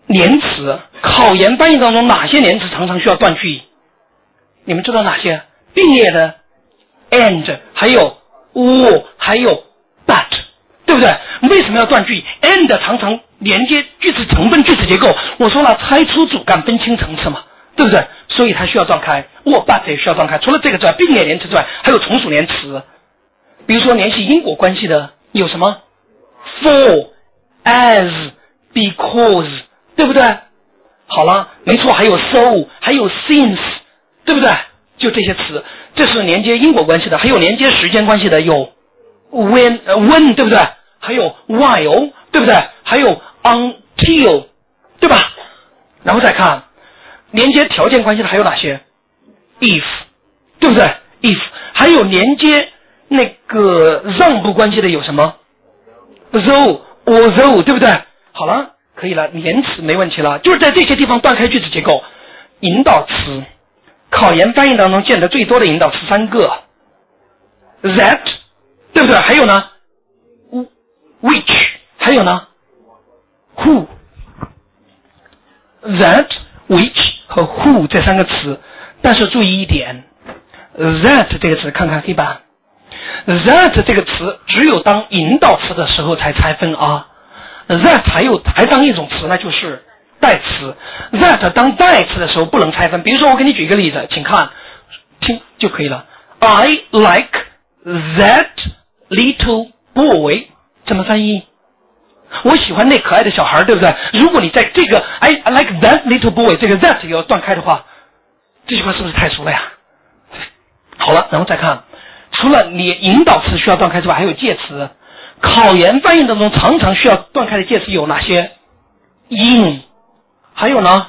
连词，考研翻译当中哪些连词常常需要断句？你们知道哪些？并列的 and， 还有 or， 还有 but， 对不对？为什么要断句？ and 常常连接句子成分、句子结构。我说了，拆出主干，分清层次嘛，对不对？所以它需要断开。or but 也需要断开。除了这个之外，并列连词之外，还有从属连词。比如说联系因果关系的有什么 for as because， 对不对？好了，没错，还有 so， 还有 since， 对不对？就这些词，这是连接因果关系的。还有连接时间关系的有 when， 对不对？还有 while， 对不对？还有 until， 对吧？然后再看连接条件关系的还有哪些 if， 对不对？ if， 还有连接那个让步关系的有什么 though or though， 对不对？好了，可以了，连词没问题了，就是在这些地方断开句子结构。引导词，考研翻译当中见得最多的引导词3个 that， 对不对？还有呢 which， 还有呢 who。 that which 和 who 这3个词，但是注意一点， that 这个词看看黑板， that 这个词只有当引导词的时候才拆分啊。that 还当一种词，那就是代词。that 当代词的时候不能拆分。比如说我给你举一个例子，请看听就可以了。 I like that little boy， 怎么翻译？我喜欢那可爱的小孩，对不对？如果你在这个 I like that little boy 这个 that 也要断开的话，这句话是不是太熟了呀？好了，然后再看，除了你引导词需要断开之外，还有介词。考研翻译当中常常需要断开的介词有哪些？ in， 还有呢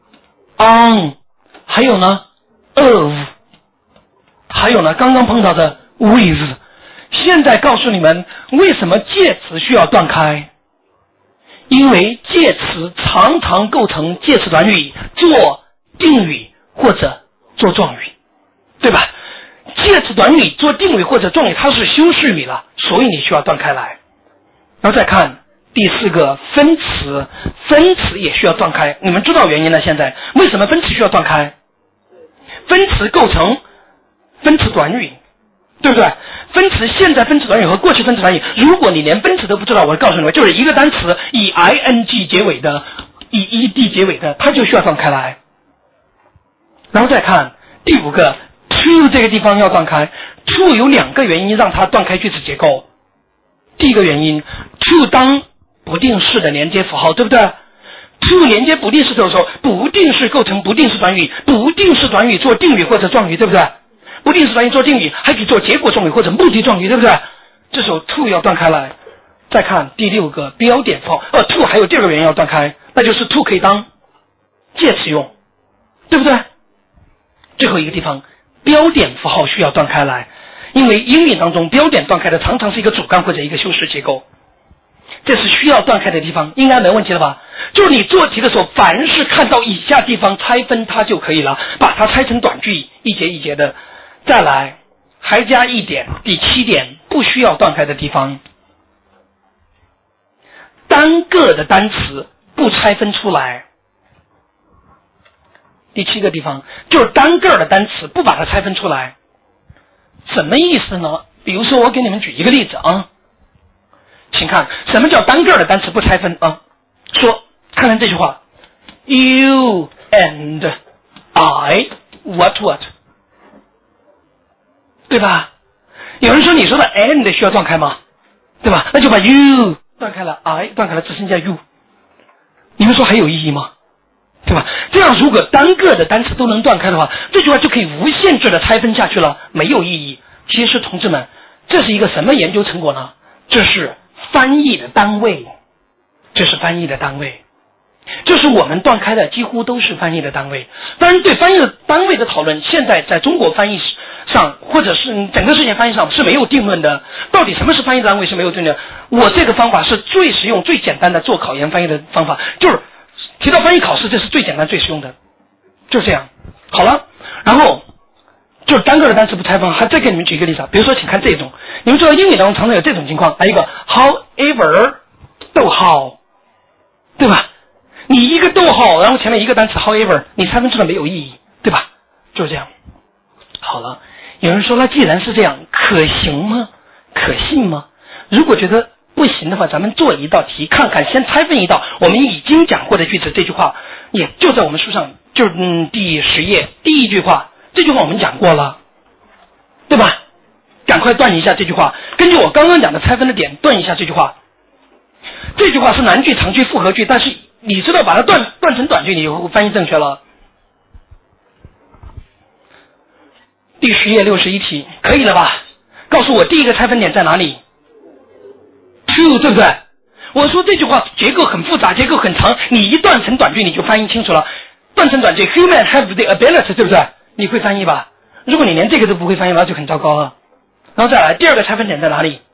on， 还有呢 of， 还有呢刚刚碰到的 with。 现在告诉你们为什么介词需要断开，因为介词常常构成介词短语做定语或者做状语，对吧？介词短语做定语或者状语它是修饰语了，所以你需要断开来。然后再看第4个分词，分词也需要断开。你们知道原因了？现在为什么分词需要断开？分词构成分词短语，对不对？分词现在分词短语和过去分词短语，如果你连分词都不知道，我告诉你们，就是一个单词以 ing 结尾的，以 ed 结尾的，它就需要断开来。然后再看第5个 to 这个地方要断开。 to 有2个原因让它断开句子结构。第一个原因 to 当不定式的连接符号，对不对？ to 连接不定式的时候，不定式构成不定式短语，不定式短语做定语或者状语，对不对？不定式短语做定语还可以做结果状语或者目的状语，对不对？这时候 to 要断开来。再看第6个标点符号，to 还有第2个原因要断开，那就是 to 可以当介词用，对不对？最后一个地方标点符号需要断开来，因为英语当中标点断开的常常是一个主干或者一个修饰结构，这是需要断开的地方，应该没问题了吧？就是你做题的时候，凡是看到以下地方拆分它就可以了，把它拆成短句，一节一节的。再来还加一点，第7点不需要断开的地方，单个的单词不拆分出来。第7个地方就是单个的单词不把它拆分出来，什么意思呢？比如说我给你们举一个例子啊，请看什么叫单个的单词不拆分啊？说看看这句话 ，You and I what， 对吧？有人说你说的 and 需要断开吗？对吧？那就把 you 断开了 ，I 断开了，只剩下 you， 你们说还有意义吗？对吧？这样如果单个的单词都能断开的话，这句话就可以无限制的拆分下去了，没有意义。其实同志们，这是一个什么研究成果呢？这是翻译的单位，这是翻译的单位，这是我们断开的几乎都是翻译的单位。当然对翻译的单位的讨论，现在在中国翻译上或者是整个世界翻译上是没有定论的，到底什么是翻译单位是没有定论的。我这个方法是最实用最简单的做考研翻译的方法，就是提到翻译考试，这是最简单最实用的，就这样。好了，然后就是单个的单词不拆分，还再给你们举一个例子，比如说请看这种，你们知道英语当中常常有这种情况，来一个 however 逗号，对吧？你一个逗号，然后前面一个单词 however， 你拆分出来没有意义，对吧？就是这样。好了，有人说那既然是这样，可行吗？可信吗？如果觉得不行的话，咱们做一道题看看，先拆分一道我们已经讲过的句子。这句话也就在我们书上，就是第10页第一句话，这句话我们讲过了，对吧？赶快断一下这句话，根据我刚刚讲的拆分的点断一下这句话。这句话是难句、长句、复合句，但是你知道把它断成短句，你就翻译正确了。第10页61题，可以了吧？告诉我第一个拆分点在哪里 ？to， 对不对？我说这句话结构很复杂，结构很长，你一断成短句你就翻译清楚了。断成短句 ，human have the ability， 对不对？你会翻译吧？如果你连这个都不会翻译，那就很糟糕了。然后再来，第二个拆分点在哪里？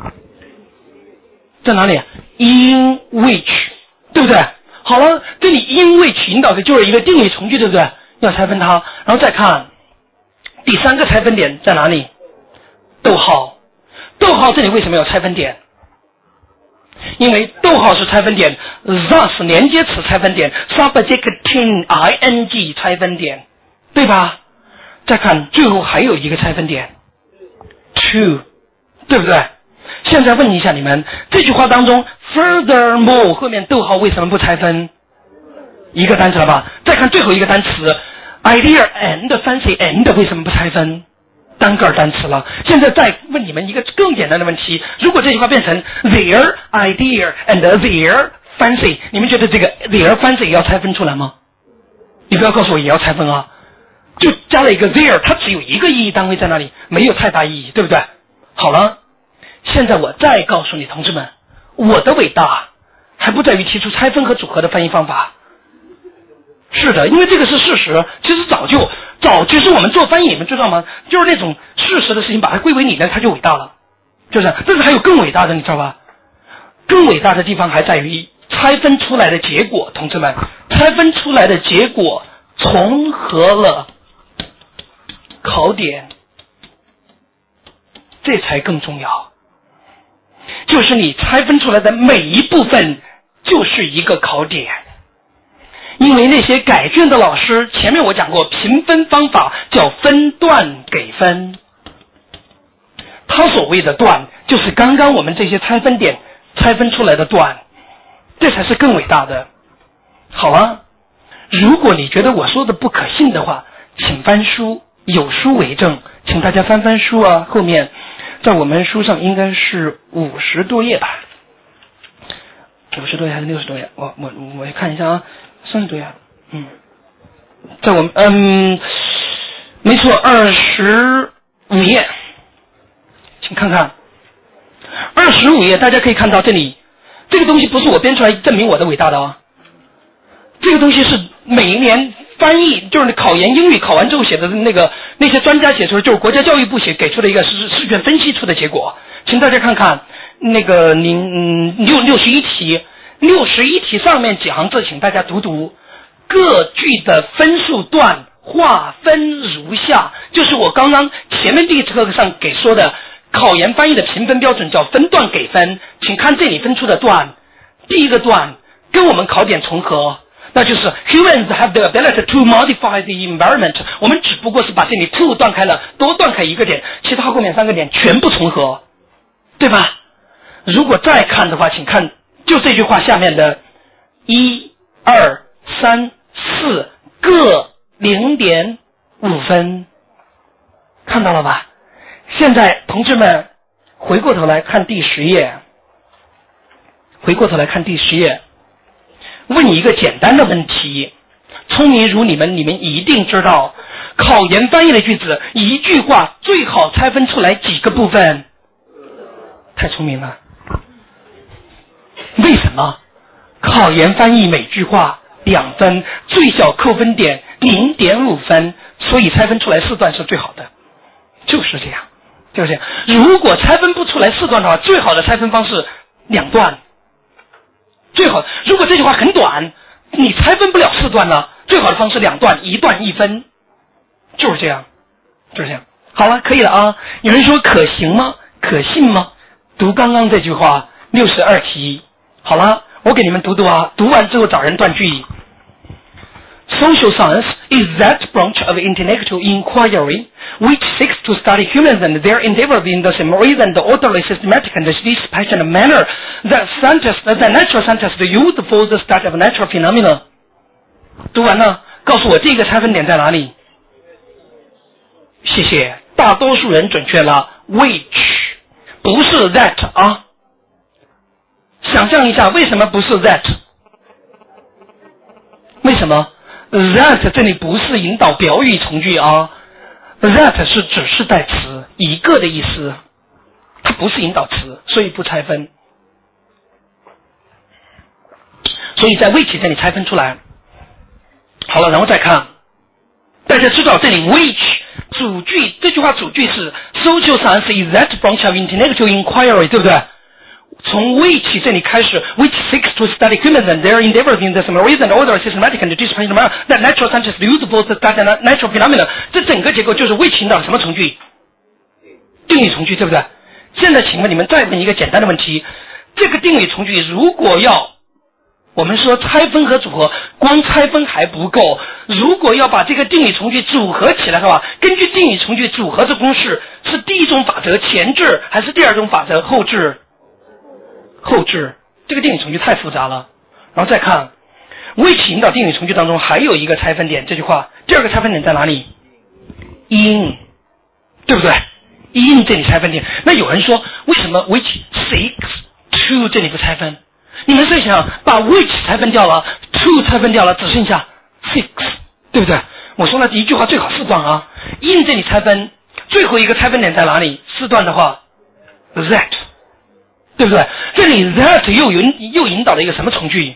在哪里 ？in which， 对不对？好了，这里 in which 引导的就是一个定语从句，对不对？要拆分它，然后再看第三个拆分点在哪里？逗号，逗号这里为什么有拆分点？因为逗号是拆分点 ，thus 连接词拆分点 ，subject ing 拆分点，对吧？再看最后还有一个拆分点 ，to， 对不对？现在问一下你们，这句话当中 ，furthermore 后面逗号为什么不拆分？一个单词了吧？再看最后一个单词 ，idea and fancy and 为什么不拆分？单个单词了。现在再问你们一个更简单的问题：如果这句话变成 their idea and their fancy， 你们觉得这个 their fancy 要拆分出来吗？你不要告诉我也要拆分啊，就加了一个 their， 它只有一个意义单位在那里，没有太大意义，对不对？好了，现在我再告诉你同志们，我的伟大还不在于提出拆分和组合的翻译方法。是的，因为这个是事实，其实早就是我们做翻译，你们知道吗？就是那种事实的事情，把它归为理念，它就伟大了，就是。但是还有更伟大的，你知道吧？更伟大的地方还在于拆分出来的结果，同志们，拆分出来的结果重合了考点，这才更重要。就是你拆分出来的每一部分就是一个考点。因为那些改卷的老师，前面我讲过评分方法叫分段给分，他所谓的段就是刚刚我们这些拆分点拆分出来的段，这才是更伟大的。好了，如果你觉得我说的不可信的话，请翻书，有书为证，请大家翻翻书啊，后面在我们书上应该是50多页吧，50多页还是60多页？我看一下啊，30多页，在我们没错，25页，请看看25页，大家可以看到这里，这个东西不是我编出来证明我的伟大的啊，这个东西是每一年翻译，就是考研英语考完之后写的那些专家写出来，就是国家教育部给出的一个试卷分析出的结果，请大家看看61题上面几行字，请大家读读。各句的分数段划分如下，就是我刚刚前面第一课上给说的考研翻译的评分标准叫分段给分，请看这里分出的段，第一个段跟我们考点重合，那就是 humans have the ability to modify the environment， 我们只不过是把这里 to 断开了，多断开一个点，其他后面3个点全部重合，对吧？如果再看的话，请看就这句话下面的1、2、3、4各0.5分，看到了吧？现在同志们回过头来看第10页，问你一个简单的问题，聪明如你们一定知道，考研翻译的句子一句话最好拆分出来几个部分？太聪明了。为什么？考研翻译每句话2分，最小扣分点0.5分，所以拆分出来4段是最好的，就是这样。如果拆分不出来4段的话，最好的拆分方式2段，最好。如果这句话很短，你拆分不了4段了，最好的方式2段，1段1分，就是这样。好了，可以了啊。有人说可行吗？可信吗？读刚刚这句话62题。好了，我给你们读啊，读完之后找人断句。 social science is that branch of intellectual inquiry which seeks to study humans and their endeavors in the same reasoned, orderly, systematic, and dispassionate manner that natural scientists use for the study of natural phenomena. 读完了，告诉我这个拆分点在哪里？谢谢，大多数人准确了 ，which 不是 that 啊。想象一下，为什么不是 that？ 为什么 ？that 这里不是引导表语从句啊 ，that 是指示代词，一个的意思，它不是引导词，所以不拆分。所以在 which 这里拆分出来。好了，然后再看，大家知道这里 which 主句，这句话主句是 social science is that branch of intellectual inquiry， 对不对？从 which 这里开始 which seeks to study humans and their endeavors in the same reasoned, order, systematic, and dispassionate manner that natural scientists use for the study of natural phenomena。 这整个结构就是 which 引导什么从句？定语从句，对不对？现在请问你们再问一个简单的问题，这个定语从句如果要我们说拆分和组合，光拆分还不够，如果要把这个定语从句组合起来的话，根据定语从句组合的公式，是第一种法则前置还是第二种法则后置？后置。这个定语从句太复杂了。然后再看 which 引导定语从句当中还有一个拆分点，这句话第二个拆分点在哪里？ in， 对不对？ in 这里拆分点。那有人说为什么 which seeks to 这里不拆分？你们试想把 which 拆分掉了， to 拆分掉了，只剩下 six， 对不对？我说了一句话最好四段啊。in 这里拆分，最后一个拆分点在哪里？四段的话 that， 对不对？这里 that 又引导了一个什么从句？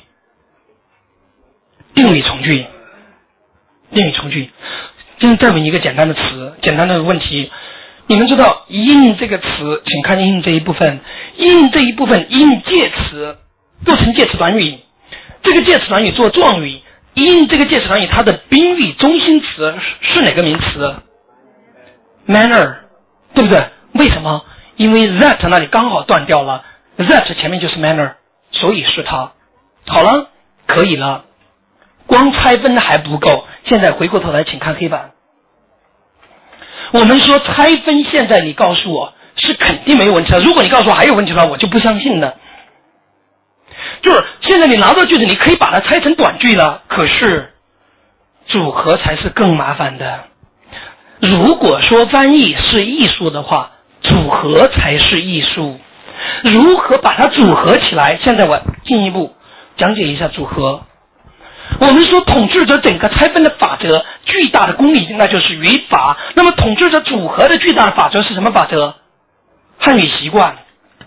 定语从句。定语从句。再问一个简单的词，简单的问题。你们知道 in 这个词，请看 in 这一部分。in 这一部分 in 介词做成介词短语，这个介词短语做状语。in 这个介词短语它的宾语中心词是哪个名词？ manner， 对不对？为什么？因为 that 那里刚好断掉了， that 前面就是 manner， 所以是它。好了，可以了。光拆分还不够，现在回过头来请看黑板。我们说拆分，现在你告诉我是肯定没有问题的，如果你告诉我还有问题的话，我就不相信了。就是现在你拿到句子，你可以把它拆成短句了，可是组合才是更麻烦的。如果说翻译是艺术的话，组合才是艺术。如何把它组合起来？现在我进一步讲解一下组合。我们说统治者整个拆分的法则，巨大的公理那就是语法。那么统治者组合的巨大的法则是什么法则？汉语习惯。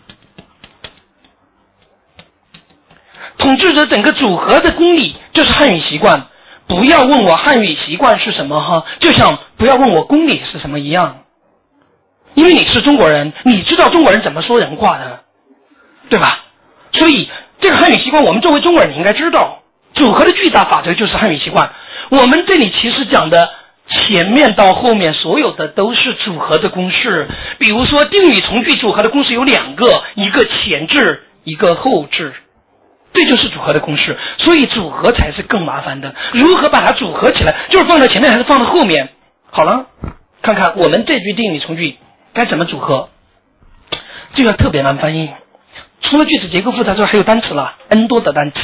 统治者整个组合的公理就是汉语习惯。不要问我汉语习惯是什么哈，就像不要问我公理是什么一样。因为你是中国人，你知道中国人怎么说人话的，对吧？所以这个汉语习惯我们作为中国人你应该知道。组合的巨大法则就是汉语习惯。我们这里其实讲的前面到后面所有的都是组合的公式。比如说定语从句组合的公式有两个，一个前置，一个后置，这就是组合的公式。所以组合才是更麻烦的。如何把它组合起来，就是放在前面还是放在后面？好了，看看我们这句定语从句该怎么组合。这个特别难翻译，除了句子结构复杂之外还有单词了 ，n 多的单词。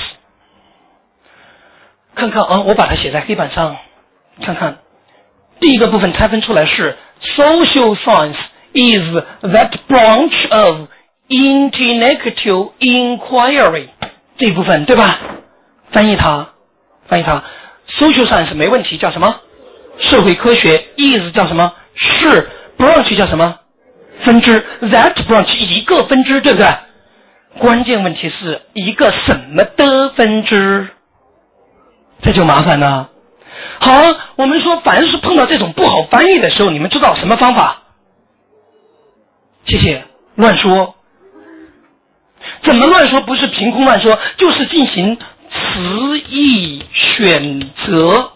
看看啊，我把它写在黑板上，看看第一个部分拆分出来是 social science is that branch of intellectual inquiry 这一部分，对吧？翻译它 social science 没问题，叫什么？社会科学。is 叫什么？是。branch 叫什么？分支。that branch 一个分支，对不对？关键问题是一个什么的分支？这就麻烦了。好，我们说凡是碰到这种不好翻译的时候，你们知道什么方法？谢谢。乱说。怎么乱说？不是凭空乱说，就是进行词义选择。